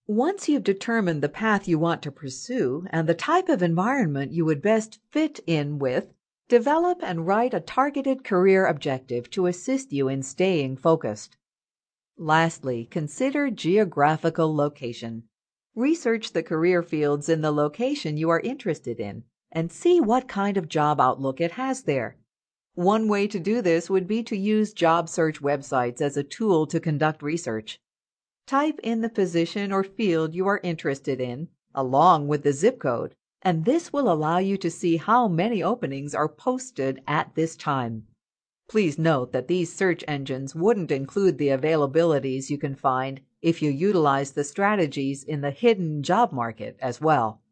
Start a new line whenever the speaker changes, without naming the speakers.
Once you've determined the path you want to pursue and the type of environment you would best fit in with, develop and write a targeted career objective to assist you in staying focused. Lastly, consider geographical location. Research the career fields in the location you are interested in and see what kind of job outlook it has there. One way to do this would be to use job search websites as a tool to conduct research. Type in the position or field you are interested in, along with the zip code, and this will allow you to see how many openings are posted at this time. Please note that these search engines wouldn't include the availabilities you can find if you utilize the strategies in the hidden job market as well.